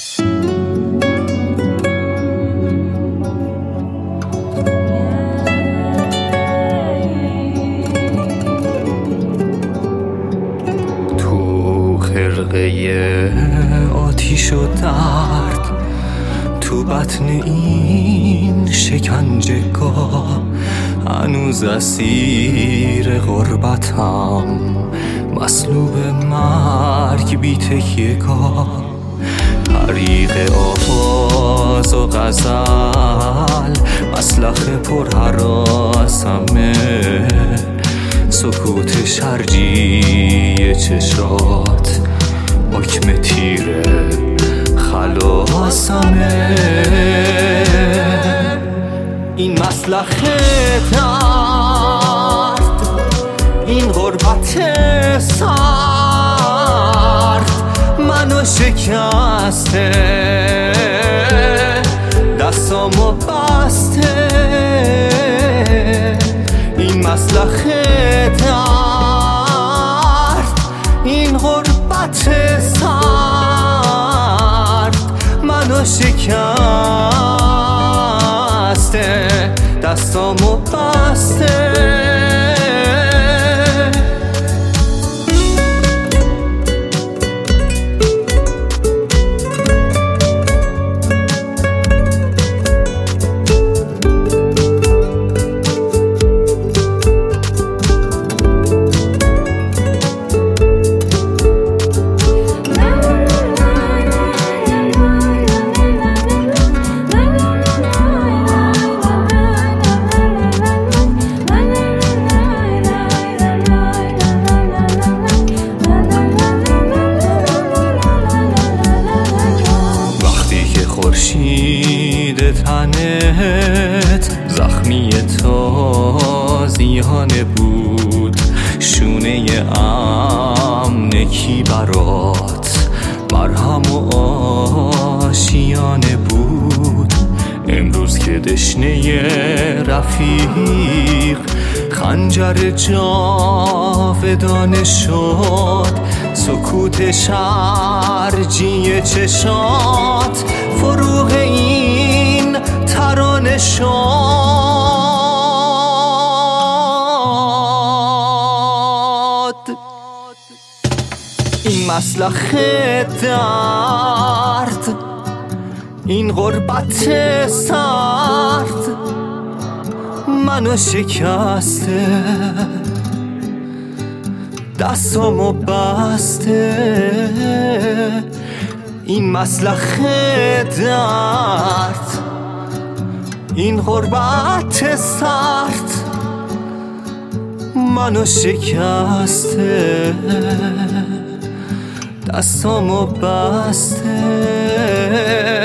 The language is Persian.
خرقه آتیش و درد، تو بطن این شکنجهگاه، هنوز اسیر غربتم، مصلوب مرگ بی تکیه‌گاه. حریق آواز و غزل، مسلخ پرهراسمه، سکوت شرجی چشات، حکم تیره خلاصمه. این مسلخ درد، این غربت سرد، منو شکسته، دستامو بسته. این مسلخ درد، این غربت سرد، منو شکسته، دستامو بسته. خورشید تنت زخمی تازیانه بود، شونه امنکی برات مرهم و آشیانه بود. امروز که دشنه رفیق خنجر جاودانه شد، سکوت شرجی چشات فروغ این ترانه شد. این مسلخ درد، این غربت سرد، منو شکسته، دستامو بسته. این مسلخ درد، این غربت سرد، منو شکسته، دستامو بسته.